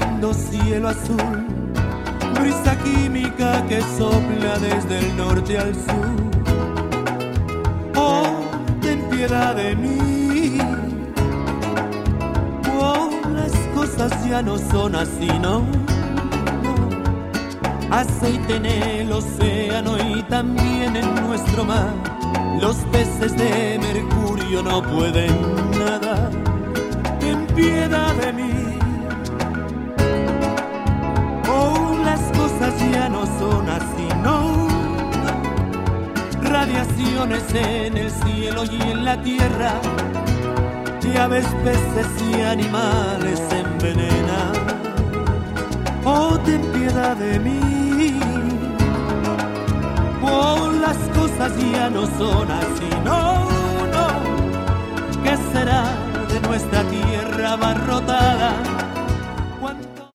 lindo cielo azul, brisa química que sopla desde el norte al sur. Oh, ten piedad de mí. Oh, las cosas ya no son así, no. Aceite en el océano y también en nuestro mar. Los peces de mercurio no pueden nadar. Ten piedad de mí. Oh, las cosas ya no son así, no. Radiaciones en el cielo y en la tierra, y aves, peces y animales se envenenan. Oh, ten piedad de mí. Oh, las cosas ya no son así, no, no. ¿Qué será de nuestra tierra abarrotada